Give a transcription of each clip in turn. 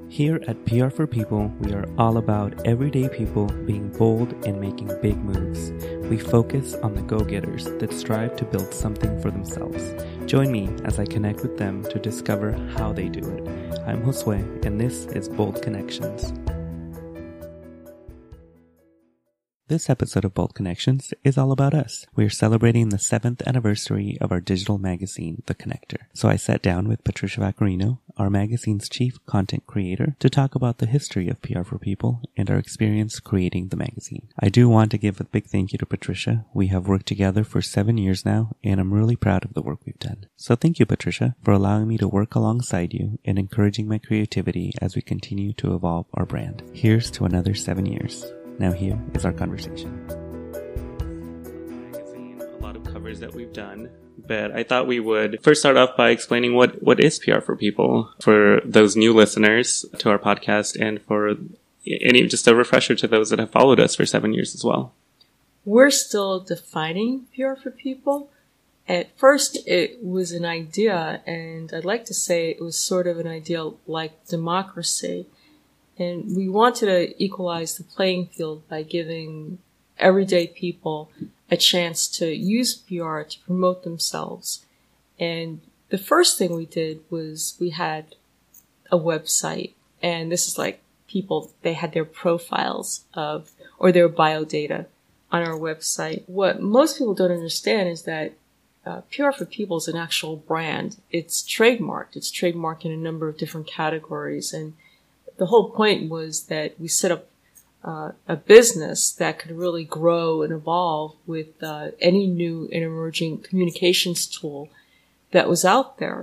Here at PR for People, we are all about everyday people being bold and making big moves. We focus on the go-getters that strive to build something for themselves. Join me as I connect with them to discover how they do it. I'm Josue, and this is Bold Connections. This episode of Bold Connections is all about us. We are celebrating the 7th anniversary of our digital magazine, The Connector. So I sat down with Patricia Vaccarino, our magazine's chief content creator, to talk about the history of PR for People and our experience creating the magazine. I do want to give a big thank you to Patricia. We have worked together for 7 years now, and I'm really proud of the work we've done. So thank you, Patricia, for allowing me to work alongside you and encouraging my creativity as we continue to evolve our brand. Here's to another 7 years. Now here is our conversation. Magazine, a lot of covers that we've done, but I thought we would first start off by explaining what is PR for People for those new listeners to our podcast, and for any just a refresher to those that have followed us for 7 years as well. We're still defining PR for People. At first, it was an idea, and I'd like to say it was sort of an idea like democracy. And we wanted to equalize the playing field by giving everyday people a chance to use PR to promote themselves. And the first thing we did was we had a website. And this is like people, they had their profiles or their bio data on our website. What most people don't understand is that PR for People is an actual brand. It's trademarked. It's trademarked in a number of different categories. And the whole point was that we set up a business that could really grow and evolve with any new and emerging communications tool that was out there.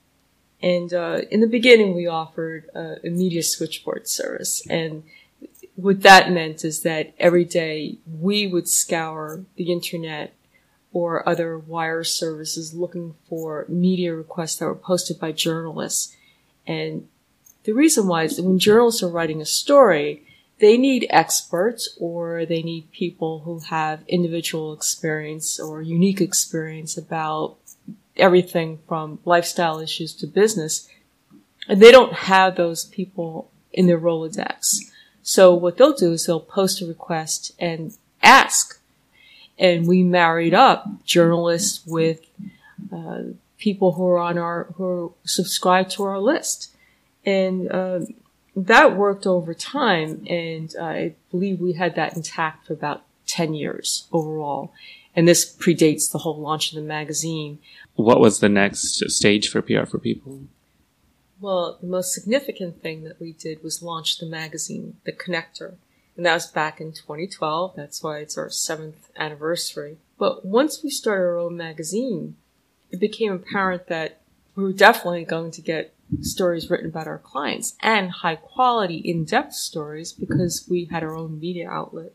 And in the beginning, we offered a media switchboard service. And what that meant is that every day we would scour the internet or other wire services looking for media requests that were posted by journalists. And the reason why is that when journalists are writing a story, they need experts or they need people who have individual experience or unique experience about everything from lifestyle issues to business. And they don't have those people in their Rolodex. So what they'll do is they'll post a request and ask. And we married up journalists with people who are who subscribe to our list. And that worked over time, and I believe we had that intact for about 10 years overall. And this predates the whole launch of the magazine. What was the next stage for PR for People? Well, the most significant thing that we did was launch the magazine, The Connector. And that was back in 2012. That's why it's our 7th anniversary. But once we started our own magazine, it became apparent that we were definitely going to get stories written about our clients and high quality, in-depth stories because we had our own media outlet.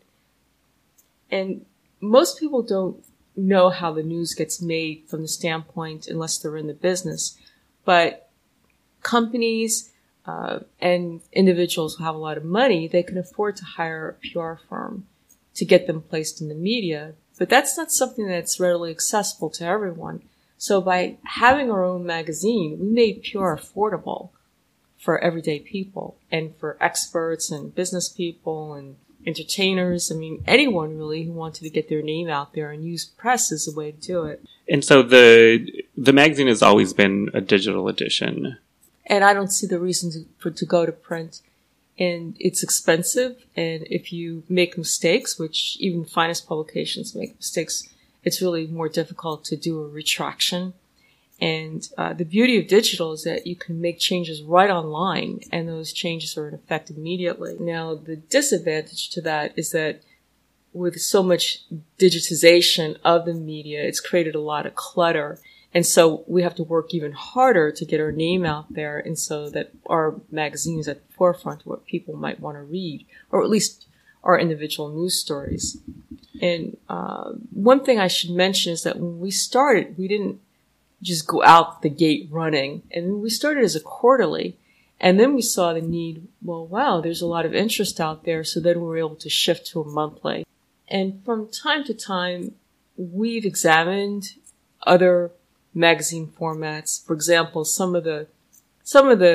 And most people don't know how the news gets made from the standpoint unless they're in the business. But companies and individuals who have a lot of money, they can afford to hire a PR firm to get them placed in the media. But that's not something that's readily accessible to everyone. So by having our own magazine, we made PR affordable for everyday people and for experts and business people and entertainers. I mean, anyone really who wanted to get their name out there and use press as a way to do it. And so the magazine has always been a digital edition. And I don't see the reason to go to print. And it's expensive. And if you make mistakes, which even finest publications make mistakes, it's really more difficult to do a retraction. And the beauty of digital is that you can make changes right online, and those changes are in effect immediately. Now, the disadvantage to that is that with so much digitization of the media, it's created a lot of clutter. And so we have to work even harder to get our name out there, and so that our magazine is at the forefront of what people might want to read, or at least our individual news stories. And one thing I should mention is that when we started, we didn't just go out the gate running. And we started as a quarterly. And then we saw the need, well, wow, there's a lot of interest out there. So then we were able to shift to a monthly. And from time to time, we've examined other magazine formats. For example, some of the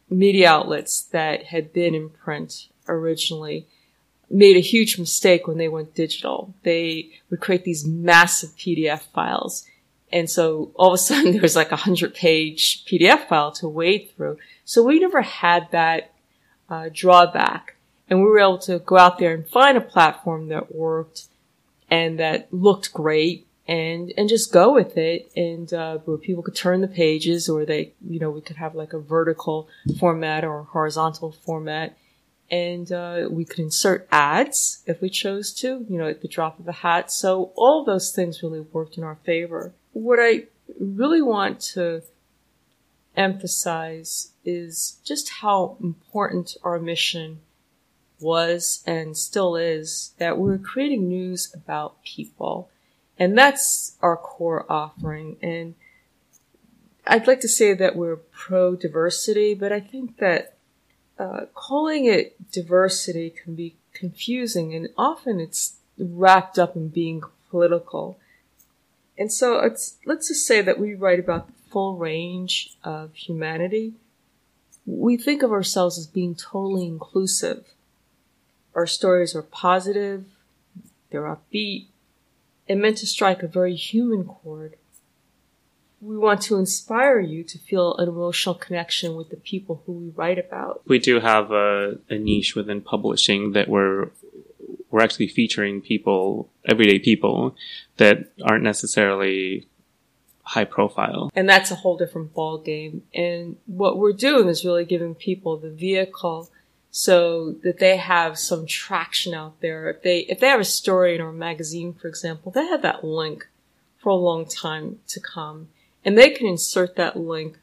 media outlets that had been in print originally made a huge mistake when they went digital. They would create these massive PDF files. And so all of a sudden there was like a 100-page PDF file to wade through. So we never had that drawback. And we were able to go out there and find a platform that worked and that looked great and just go with it. And where people could turn the pages, or they, we could have like a vertical format or a horizontal format. And we could insert ads if we chose to, at the drop of a hat. So all of those things really worked in our favor. What I really want to emphasize is just how important our mission was and still is, that we're creating news about people. And that's our core offering. And I'd like to say that we're pro-diversity, but I think that calling it diversity can be confusing, and often it's wrapped up in being political. And so let's just say that we write about the full range of humanity. We think of ourselves as being totally inclusive. Our stories are positive, they're upbeat, and meant to strike a very human chord. We want to inspire you to feel an emotional connection with the people who we write about. We do have a niche within publishing that we're actually featuring people, everyday people, that aren't necessarily high profile. And that's a whole different ball game. And what we're doing is really giving people the vehicle so that they have some traction out there. If they have a story in our magazine, for example, they have that link for a long time to come. And they can insert that link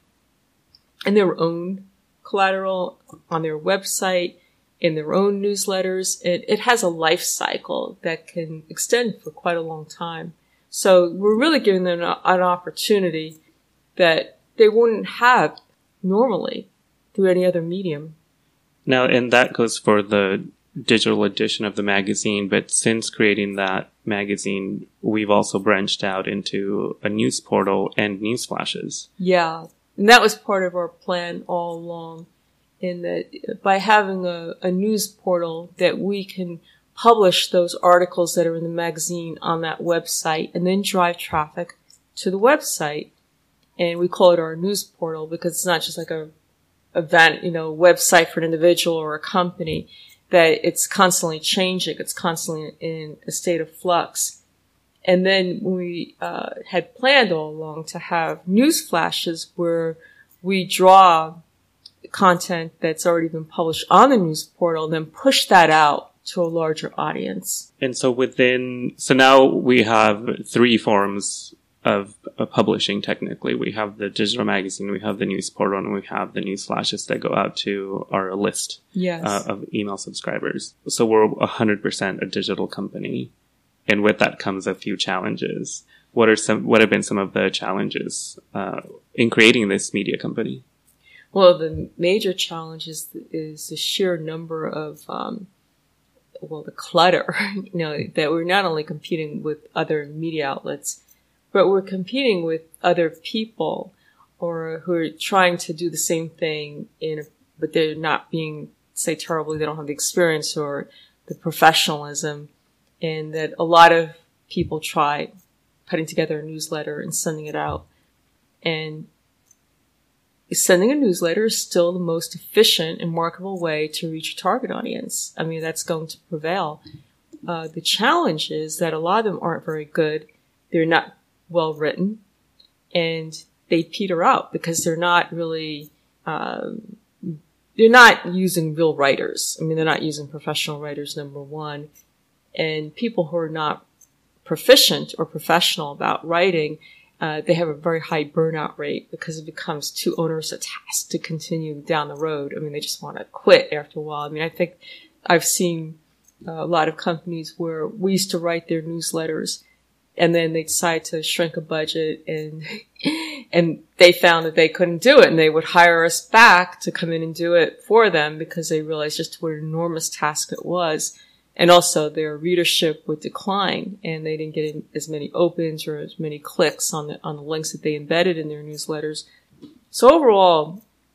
in their own collateral, on their website, in their own newsletters. It has a life cycle that can extend for quite a long time. So we're really giving them an opportunity that they wouldn't have normally through any other medium. Now, and that goes for the digital edition of the magazine, but since creating that magazine, we've also branched out into a news portal and news flashes. Yeah, and that was part of our plan all along, in that by having a news portal that we can publish those articles that are in the magazine on that website and then drive traffic to the website. And we call it our news portal because it's not just like a event, website for an individual or a company, that it's constantly changing. It's constantly in a state of flux. And then we had planned all along to have news flashes where we draw content that's already been published on the news portal and then push that out to a larger audience. And so now we have three forms of publishing technically. We have the digital magazine, we have the news portal, and we have the news flashes that go out to our list of email subscribers. So we're 100% a digital company. And with that comes a few challenges. What have been some of the challenges in creating this media company? Well, the major challenge is the sheer number of the clutter, that we're not only competing with other media outlets, but we're competing with other people or who are trying to do the same thing but they're not being, say, terribly, they don't have the experience or the professionalism. And that a lot of people try putting together a newsletter and sending it out. And sending a newsletter is still the most efficient and marketable way to reach your target audience. I mean, that's going to prevail. The challenge is that a lot of them aren't very good. They're not well written, and they peter out because they're not really, they're not using real writers. I mean, they're not using professional writers, number one. And people who are not proficient or professional about writing, they have a very high burnout rate because it becomes too onerous a task to continue down the road. I mean, they just want to quit after a while. I mean, I think I've seen a lot of companies where we used to write their newsletters and then they decide to shrink a budget and they found that they couldn't do it, and they would hire us back to come in and do it for them because they realized just what an enormous task it was. And also their readership would decline, and they didn't get as many opens or as many clicks on the links that they embedded in their newsletters. So overall,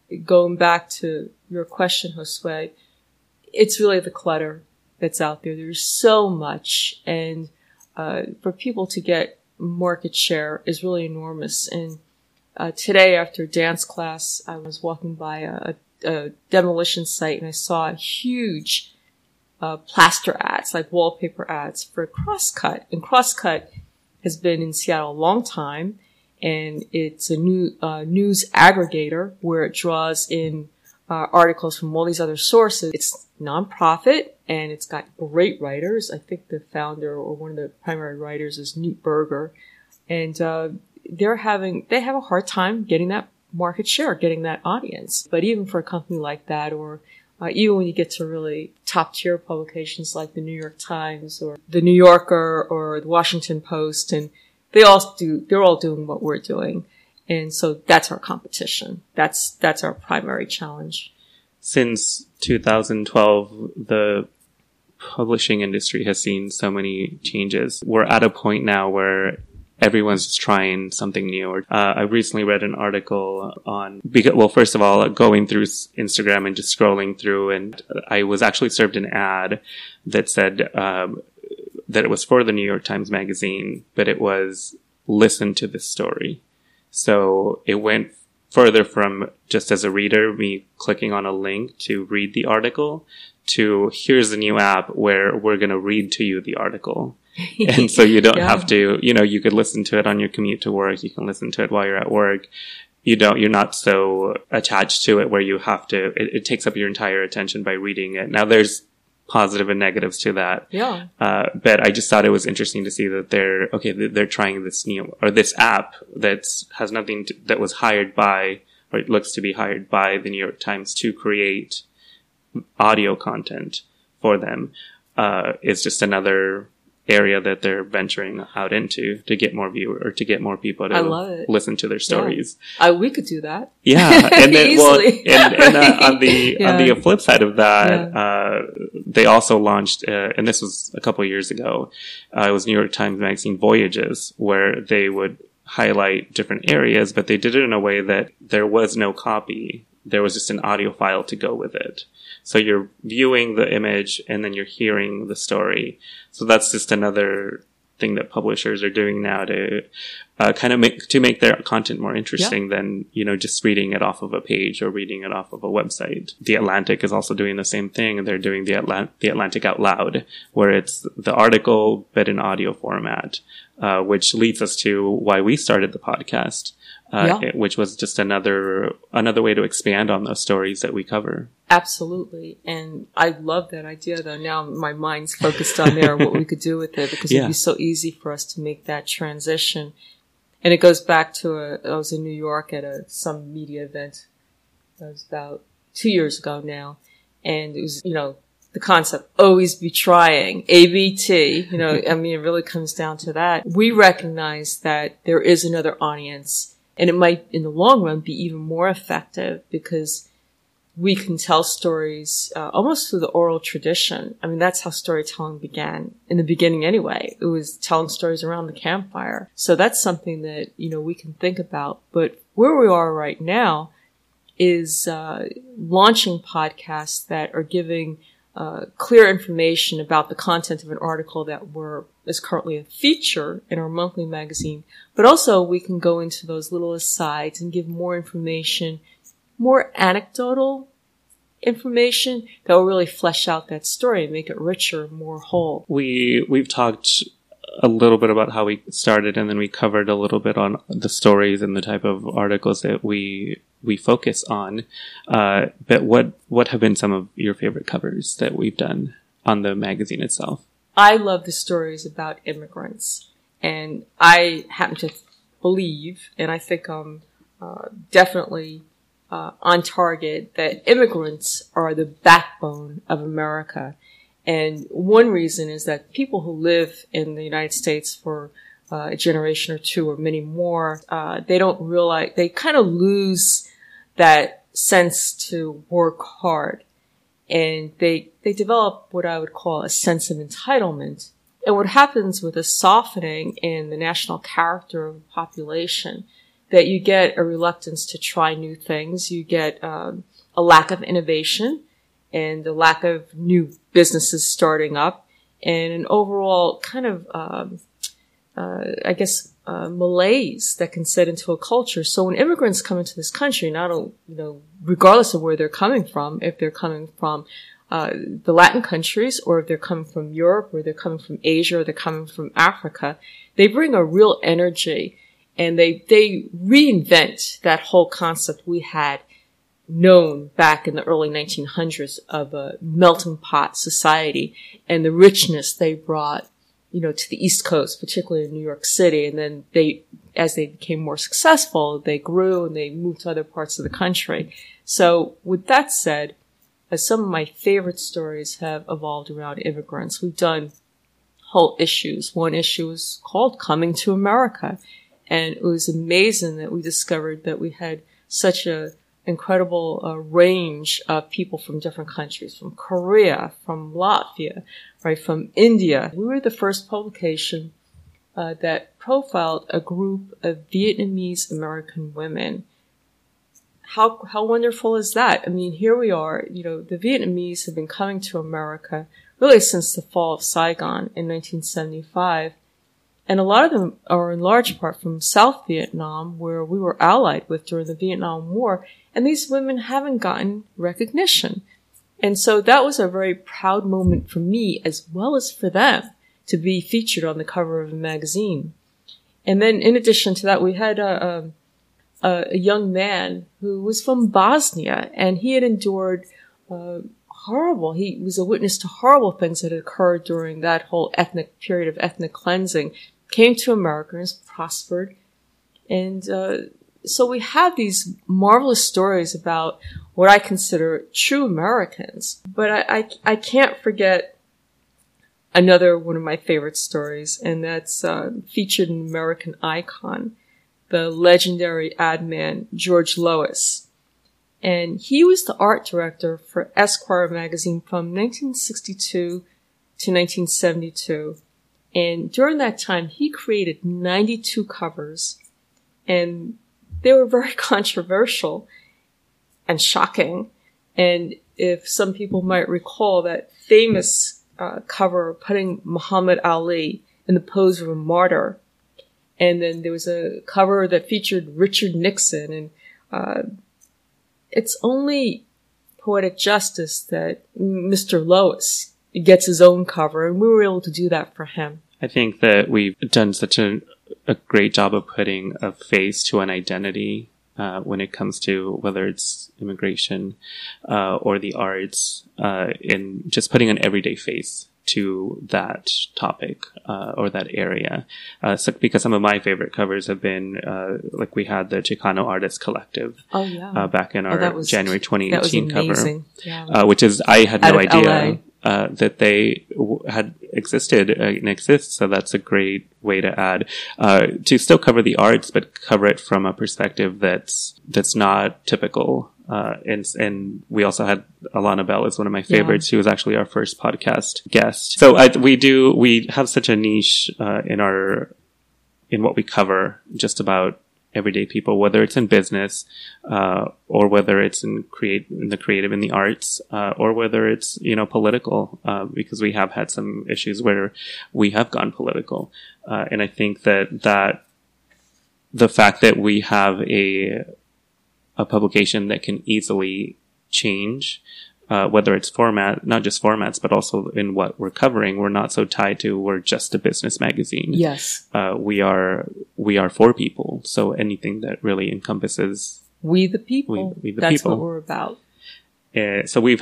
going back to your question, Josue, it's really the clutter that's out there. There's so much, and for people to get market share is really enormous. And today, after dance class, I was walking by a demolition site, and I saw huge plaster ads, like wallpaper ads for Crosscut. And Crosscut has been in Seattle a long time, and it's a new news aggregator where it draws in articles from all these other sources. It's nonprofit, and it's got great writers. I think the founder or one of the primary writers is Newt Berger, and they have a hard time getting that market share, getting that audience. But even for a company like that, or even when you get to really top tier publications like the New York Times or the New Yorker or the Washington Post, and they're all doing what we're doing. And so that's our competition. That's our primary challenge. Since 2012, the publishing industry has seen so many changes. We're at a point now where everyone's just trying something new. I recently read an article on, first of all, going through Instagram and just scrolling through, and I was actually served an ad that said that it was for the New York Times Magazine, but it was listen to this story. So it went further from just as a reader, me clicking on a link to read the article, to here's a new app where we're going to read to you the article. And so you don't have to, you could listen to it on your commute to work. You can listen to it while you're at work. You're not so attached to it where you have to, it takes up your entire attention by reading it. Now there's positive and negatives to that. Yeah. But I just thought it was interesting to see that they're trying this app that was hired by, or it looks to be hired by the New York Times to create audio content for them. It's just another area that they're venturing out into to get more viewers or to get more people to listen to their stories. Yeah. We could do that. Yeah. And then, on the flip side of that, they also launched, and this was a couple of years ago, it was New York Times Magazine Voyages, where they would highlight different areas, but they did it in a way that there was no copy. There was just an audio file to go with it. So you're viewing the image and then you're hearing the story. So that's just another thing that publishers are doing now to make their content more interesting than, just reading it off of a page or reading it off of a website. The Atlantic is also doing the same thing. They're doing the Atlantic Out Loud, where it's the article, but in audio format, which leads us to why we started the podcast. Which was just another way to expand on those stories that we cover. Absolutely. And I love that idea, though. Now my mind's focused on there, what we could do with it, because it'd be so easy for us to make that transition. And it goes back to I was in New York at some media event. That was about 2 years ago now. And it was, the concept, always be trying, ABT, it really comes down to that. We recognize that there is another audience. And it might, in the long run, be even more effective because we can tell stories almost through the oral tradition. I mean, that's how storytelling began in the beginning anyway. It was telling stories around the campfire. So that's something that, we can think about. But where we are right now is launching podcasts that are giving clear information about the content of an article that is currently a feature in our monthly magazine. But also we can go into those little asides and give more information, more anecdotal information that will really flesh out that story and make it richer, more whole. We've talked a little bit about how we started, and then we covered a little bit on the stories and the type of articles that we focus on. But what have been some of your favorite covers that we've done on the magazine itself? I love the stories about immigrants, and I happen to believe, and I think I'm definitely on target, that immigrants are the backbone of America. And one reason is that people who live in the United States for a generation or two or many more, they don't realize, they kind of lose that sense to work hard. And they develop what I would call a sense of entitlement. And what happens with a softening in the national character of the population that you get a reluctance to try new things. You get a lack of innovation and a lack of new businesses starting up, and an overall kind of, malaise that can set into a culture. So when immigrants come into this country, regardless of where they're coming from, if they're coming from the Latin countries, or if they're coming from Europe, or they're coming from Asia, or they're coming from Africa, they bring a real energy, and they reinvent that whole concept we had known back in the early 1900s of a melting pot society, and the richness they brought, to the East Coast, particularly in New York City. And then as they became more successful, they grew and they moved to other parts of the country. So with that said, some of my favorite stories have evolved around immigrants. We've done whole issues. One issue was called Coming to America. And it was amazing that we discovered that we had such a incredible range of people from different countries, from Korea, from Latvia, right, from India. We were the first publication that profiled a group of Vietnamese American women. How wonderful is that? I mean, here we are, the Vietnamese have been coming to America really since the fall of Saigon in 1975. And a lot of them are in large part from South Vietnam, where we were allied with during the Vietnam War. And these women haven't gotten recognition. And so that was a very proud moment for me, as well as for them, to be featured on the cover of a magazine. And then in addition to that, we had a young man who was from Bosnia, and he had endured he was a witness to horrible things that had occurred during that whole period of ethnic cleansing, came to America and has prospered. And so we have these marvelous stories about what I consider true Americans. But I can't forget another one of my favorite stories, and that's featured in American Icon, the legendary ad man George Lois. And he was the art director for Esquire magazine from 1962 to 1972. And during that time, he created 92 covers, and they were very controversial and shocking. And if some people might recall that famous cover putting Muhammad Ali in the pose of a martyr. And then there was a cover that featured Richard Nixon. And it's only poetic justice that Mr. Lois gets his own cover, and we were able to do that for him. I think that we've done such a great job of putting a face to an identity when it comes to whether it's immigration or the arts, in just putting an everyday face to that topic or that area. So because some of my favorite covers have been like we had the Chicano Artists Collective back in our January 2018 cover, which is I had no idea that they had existed and exist. So that's a great way to add to still cover the arts, but cover it from a perspective that's not typical. And we also had Alana Bell as one of my favorites. She was actually our first podcast guest. So we have such a niche in what we cover, just about everyday people, whether it's in business, or whether it's in the creative in the arts, or whether it's, political, because we have had some issues where we have gone political. And I think that the fact that we have a publication that can easily change, whether it's format, not just formats, but also in what we're covering. We're not so tied to, we're just a business magazine. Yes. We are for people. So anything that really encompasses we the people. That's people. What we're about. So we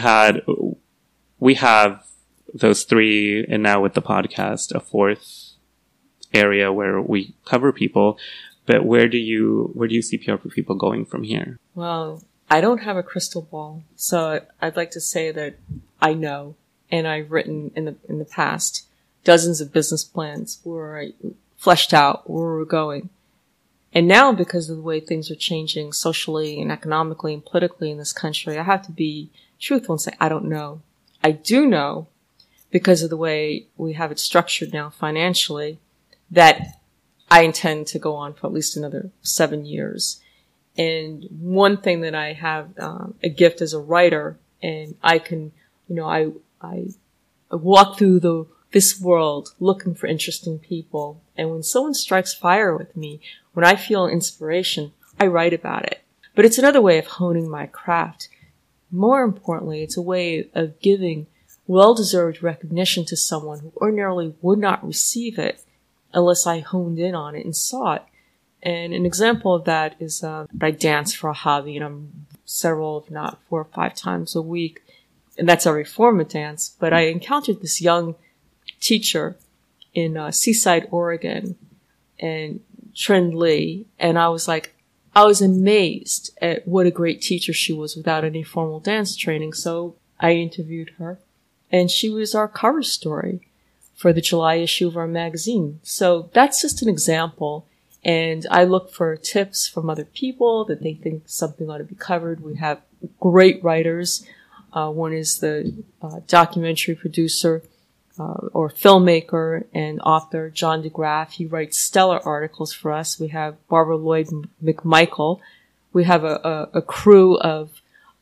have those three, and now with the podcast, a fourth area where we cover people. But where do you see PR for People going from here? Well, I don't have a crystal ball, so I'd like to say that I know, and I've written in the past dozens of business plans where I fleshed out where we're going. And now, because of the way things are changing socially and economically and politically in this country, I have to be truthful and say I don't know. I do know, because of the way we have it structured now financially, that I intend to go on for at least another 7 years. And one thing that I have a gift as a writer, and I can, I walk through this world looking for interesting people. And when someone strikes fire with me, when I feel inspiration, I write about it. But it's another way of honing my craft. More importantly, it's a way of giving well-deserved recognition to someone who ordinarily would not receive it unless I honed in on it and saw it. And an example of that is I dance for a hobby, and I'm several, if not 4 or 5 times a week. And that's every form of dance. But I encountered this young teacher in Seaside, Oregon, and Trin Lee. And I was amazed at what a great teacher she was without any formal dance training. So I interviewed her, and she was our cover story for the July issue of our magazine. So that's just an example. And I look for tips from other people that they think something ought to be covered. We have great writers. One is the documentary producer or filmmaker and author John DeGraff. He writes stellar articles for us. We have Barbara Lloyd McMichael. We have a crew of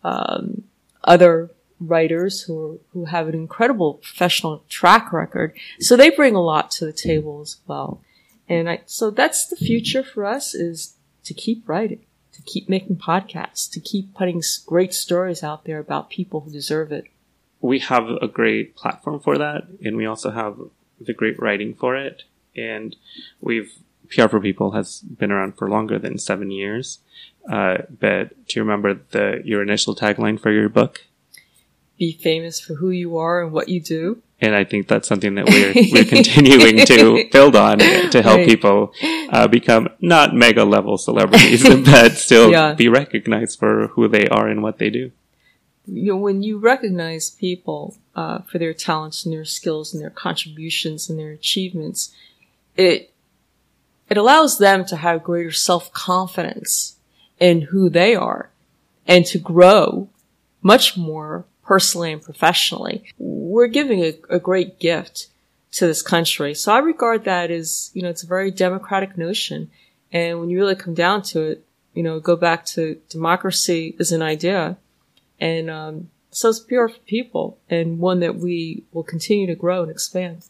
other writers who have an incredible professional track record. So they bring a lot to the table as well. And so that's the future for us, is to keep writing, to keep making podcasts, to keep putting great stories out there about people who deserve it. We have a great platform for that, and we also have the great writing for it. And PR for People has been around for longer than 7 years. But do you remember your initial tagline for your book? Be famous for who you are and what you do. And I think that's something that we're continuing to build on to help people become not mega level celebrities, but still be recognized for who they are and what they do. When you recognize people for their talents and their skills and their contributions and their achievements, it allows them to have greater self-confidence in who they are and to grow much more personally and professionally. We're giving a great gift to this country. So I regard that as, it's a very democratic notion. And when you really come down to it, go back to democracy as an idea. And so it's PR for People, and one that we will continue to grow and expand.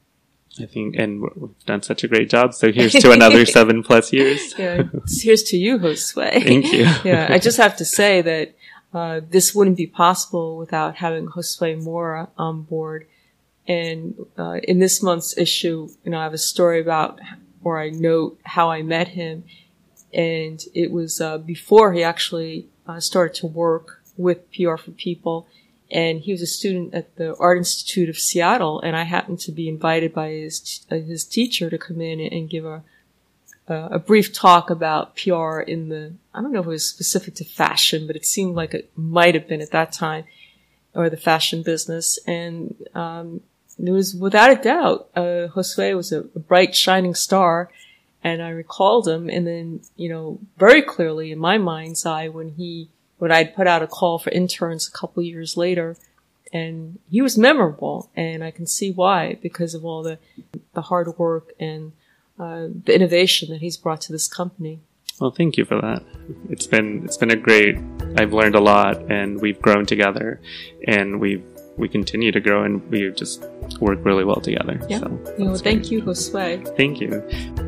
I think, and we've done such a great job. So here's to another 7+ years. Yeah, here's to you, Josue. Thank you. Yeah, I just have to say that this wouldn't be possible without having Josue Mora on board. And in this month's issue, I have a story about, or I note how I met him. And it was before he actually started to work with PR for People. And he was a student at the Art Institute of Seattle. And I happened to be invited by his teacher to come in and give a brief talk about PR I don't know if it was specific to fashion, but it seemed like it might have been at that time, or the fashion business. And it was without a doubt, Josue was a bright, shining star. And I recalled him, and then, very clearly in my mind's eye when I'd put out a call for interns a couple years later, and he was memorable, and I can see why, because of all the hard work and the innovation that he's brought to this company. Well, thank you for that. It's been I've learned a lot, and we've grown together, and we continue to grow, and we just work really well together. Yeah. So thank you, Josue. Thank you.